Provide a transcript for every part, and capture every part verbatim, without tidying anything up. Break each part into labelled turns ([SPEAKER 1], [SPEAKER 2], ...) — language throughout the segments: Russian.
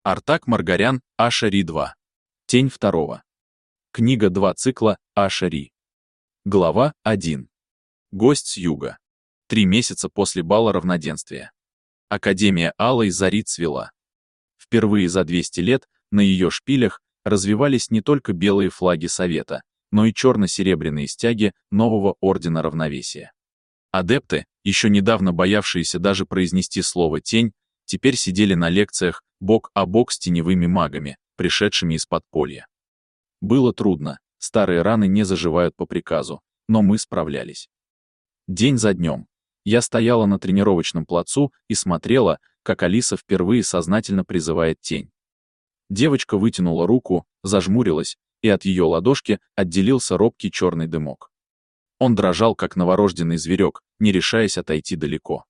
[SPEAKER 1] Артак Маргарян, Аша-Ри два. Тень второго. Книга два цикла, Аша-Ри. Глава один. Гость с юга. Три месяца после бала равноденствия. Академия Алой Зари цвела. Впервые за двести лет на ее шпилях развивались не только белые флаги Совета, но и черно-серебряные стяги нового Ордена Равновесия. Адепты, еще недавно боявшиеся даже произнести слово «тень», теперь сидели на лекциях бок о бок с теневыми магами, пришедшими из подполья. Было трудно, старые раны не заживают по приказу, но мы справлялись. День за днем. Я стояла на тренировочном плацу и смотрела, как Алиса впервые сознательно призывает тень. Девочка вытянула руку, зажмурилась, и от ее ладошки отделился робкий черный дымок. Он дрожал, как новорожденный зверек, не решаясь отойти далеко.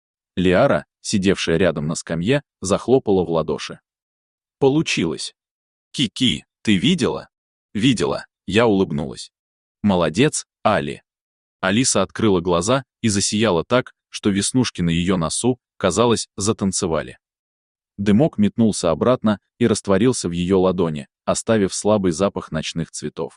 [SPEAKER 1] Лиара, сидевшая рядом на скамье, захлопала в ладоши. Получилось. Ки-ки, ты видела? Видела, я улыбнулась. Молодец, Али. Алиса открыла глаза и засияла так, что веснушки на ее носу, казалось, затанцевали. Дымок метнулся обратно и растворился в ее ладони, оставив слабый запах ночных цветов.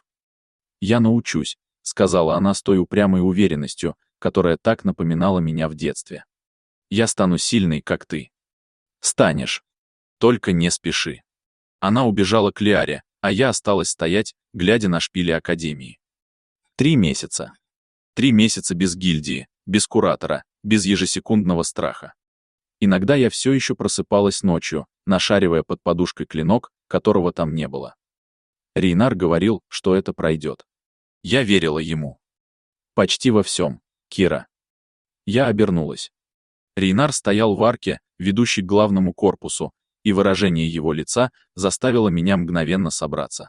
[SPEAKER 1] «Я научусь», — сказала она с той упрямой уверенностью, которая так напоминала меня в детстве. «Я стану сильной, как ты». «Станешь. Только не спеши». Она убежала к Лиаре, а я осталась стоять, глядя на шпили Академии. Три месяца. Три месяца без гильдии, без куратора, без ежесекундного страха. Иногда я все еще просыпалась ночью, нашаривая под подушкой клинок, которого там не было. Рейнар говорил, что это пройдет. Я верила ему. Почти во всем, Кира. Я обернулась. Рейнар стоял в арке, ведущей к главному корпусу, и выражение его лица заставило меня мгновенно собраться.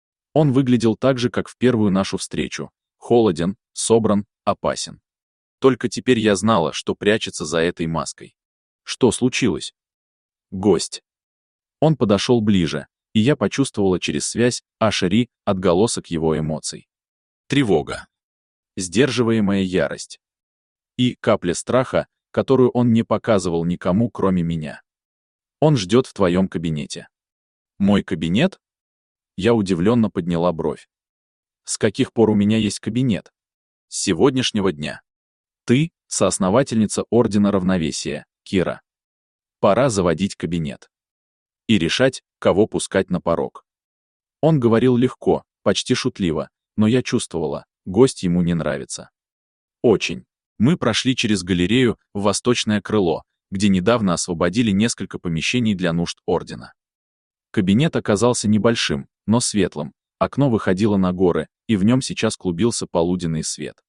[SPEAKER 1] Он выглядел так же, как в первую нашу встречу. Холоден, собран, опасен. Только теперь я знала, что прячется за этой маской. Что случилось? Гость. Он подошел ближе, и я почувствовала через связь Аша-Ри отголосок его эмоций. Тревога. Сдерживаемая ярость. И капля страха, которую он не показывал никому, кроме меня. Он ждет в твоем кабинете. Мой кабинет? Я удивленно подняла бровь. С каких пор у меня есть кабинет? С сегодняшнего дня. Ты — соосновательница Ордена Равновесия, Кира. Пора заводить кабинет. И решать, кого пускать на порог. Он говорил легко, почти шутливо, но я чувствовала, гость ему не нравится. Очень. Мы прошли через галерею в восточное крыло, где недавно освободили несколько помещений для нужд Ордена. Кабинет оказался небольшим, но светлым, окно выходило на горы, и в нем сейчас клубился полуденный свет.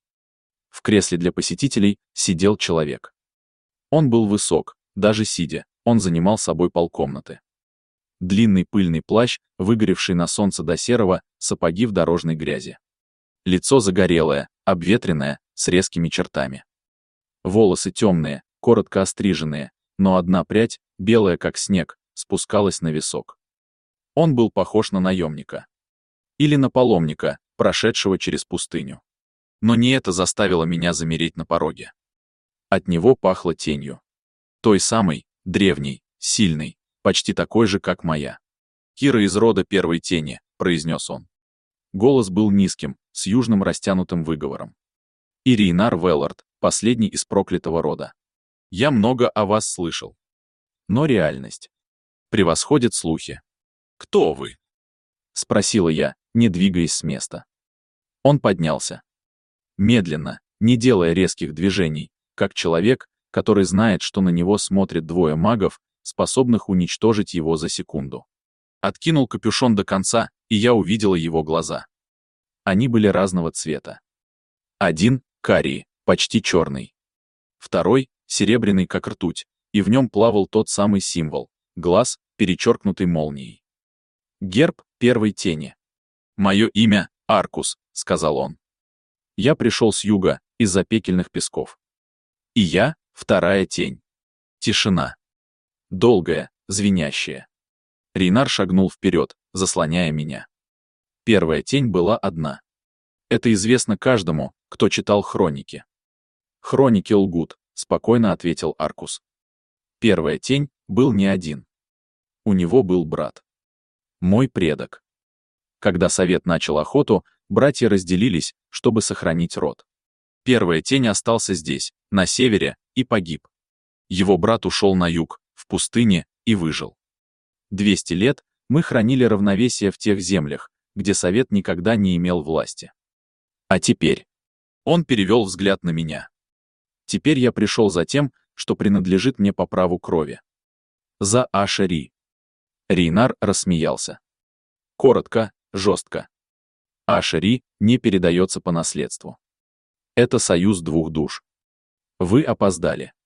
[SPEAKER 1] В кресле для посетителей сидел человек. Он был высок, даже сидя, он занимал собой полкомнаты. Длинный пыльный плащ, выгоревший на солнце до серого, сапоги в дорожной грязи. Лицо загорелое, обветренное, с резкими чертами. Волосы темные, коротко остриженные, но одна прядь, белая как снег, спускалась на висок. Он был похож на наемника. Или на паломника, прошедшего через пустыню. Но не это заставило меня замереть на пороге. От него пахло тенью. Той самой, древней, сильной, почти такой же, как моя. «Кира из рода первой тени», — произнес он. Голос был низким, с южным растянутым выговором. И Рейнар Веллард, последний из проклятого рода. Я много о вас слышал. Но реальность превосходит слухи. «Кто вы?» — спросила я, не двигаясь с места. Он поднялся. Медленно, не делая резких движений, как человек, который знает, что на него смотрят двое магов, способных уничтожить его за секунду. Откинул капюшон до конца, и я увидела его глаза. Они были разного цвета. Один — карий, почти черный. Второй — серебряный, как ртуть, и в нем плавал тот самый символ — глаз, перечеркнутый молнией. Герб первой тени. «Мое имя — Аркус», — сказал он. Я пришел с юга, из-за пекельных песков. И я — вторая тень. Тишина. Долгая, звенящая. Рейнар шагнул вперед, заслоняя меня. Первая тень была одна. Это известно каждому, кто читал хроники. «Хроники лгут», — спокойно ответил Аркус. Первая тень был не один. У него был брат. Мой предок. Когда Совет начал охоту, братья разделились, чтобы сохранить род. Первая тень остался здесь, на севере, и погиб. Его брат ушел на юг, в пустыне, и выжил. двести лет мы хранили равновесие в тех землях, где Совет никогда не имел власти. А теперь? Он перевел взгляд на меня. Теперь я пришел за тем, что принадлежит мне по праву крови. За Аша-Ри. Рейнар рассмеялся. Коротко, жестко. Аша-Ри не передается по наследству. Это союз двух душ. Вы опоздали.